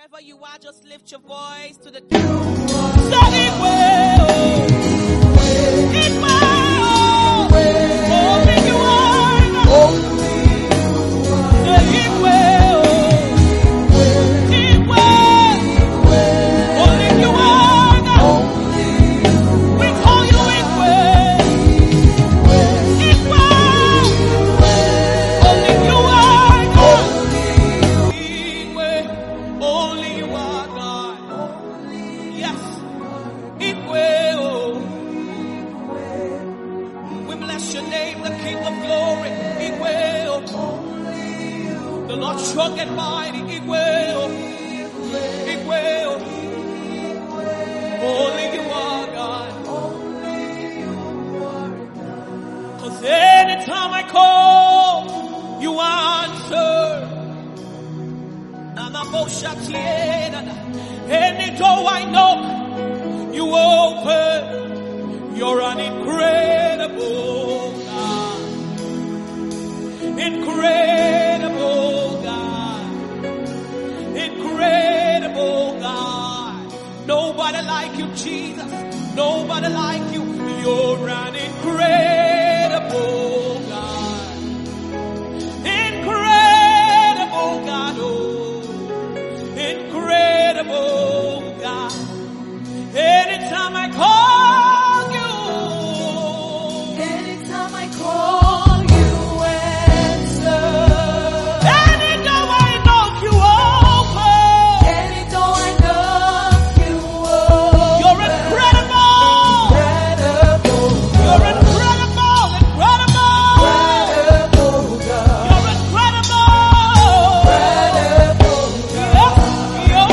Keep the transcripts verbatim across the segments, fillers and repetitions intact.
Wherever you are, just lift your voice to the King. Say it well. It will. Only you are. Only you are. Say it will. It will. Only you are. Only you are. We call you it will. It will. Only you are. Only you are God. Yes, it will. We bless your name, the King of glory. It will. The Lord strong and mighty. It will. It will. Only you are God. Cause anytime I call, you answer. Any door I knock, you open. You're an incredible God. Incredible God. Incredible God. Nobody like you, Jesus. Nobody like you. You're an incredible God. Incredible God. Oh. Incredible God. Anytime I call you, anytime I call you, answer. Any door I knock, you open. Any door I knock, you open. You're incredible. Incredible. You're incredible. Incredible. Incredible God. You're incredible. Incredible God. You're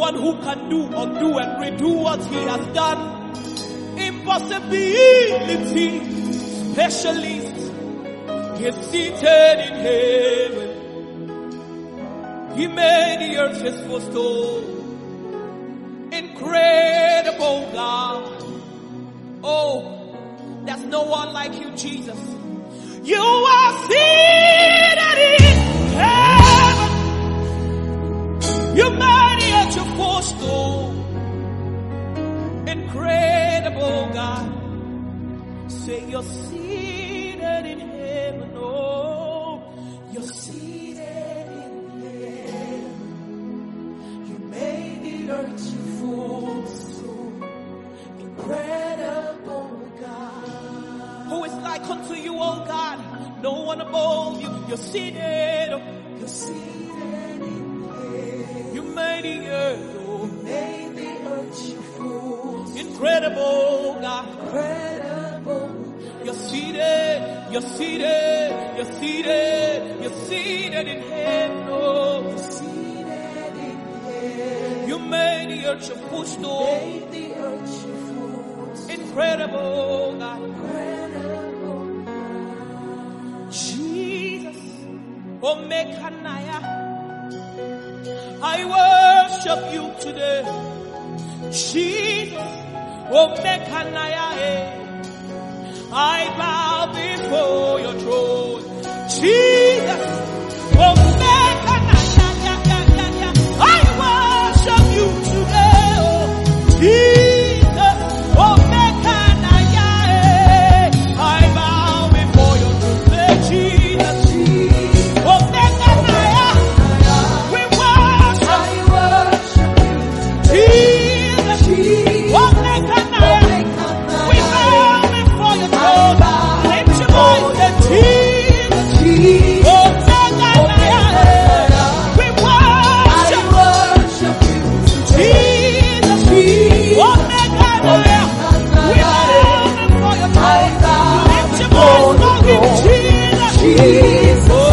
one who can do, undo, and redo what he has done. Impossibility specialist. He is seated in heaven. He made the earth his footstool. Incredible God. Oh, there's no one like you, Jesus. You are seated in heaven. You made the earth your footstool. Incredible God. Say you're seated in heaven. Oh, you're seated in heaven. You made the earth your footstool. Incredible God. Who is like unto you, oh God? No one above you. You're seated. You're seated in heaven. You made the earth. Oh, you made the earth your footstool. Incredible God. Incredible. You're seated. You're seated. You're seated. You're seated in heaven. Oh, you're seated in heaven. You made the earth your footstool. Made the earth your footstool. Incredible God. Incredible God. Jesus, oh Mekanaya, I worship you today. Jesus, oh Mekanaya, I bow before your throne. Jesus, oh Mekanaya, I worship you today. Oh, Jesus, oh Mekanaya, I bow before your throne. Jesus, oh Mekanaya, we worship you. Jesus, oh Mekanaya, we bow before your throne. Lift your voice and Jesus, oh Mekanaya, we worship you. Jesus, oh Mekanaya, we bow before your throne. Lift your voice and give Jesus, Jesus, oh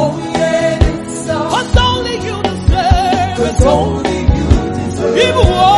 only you deserve.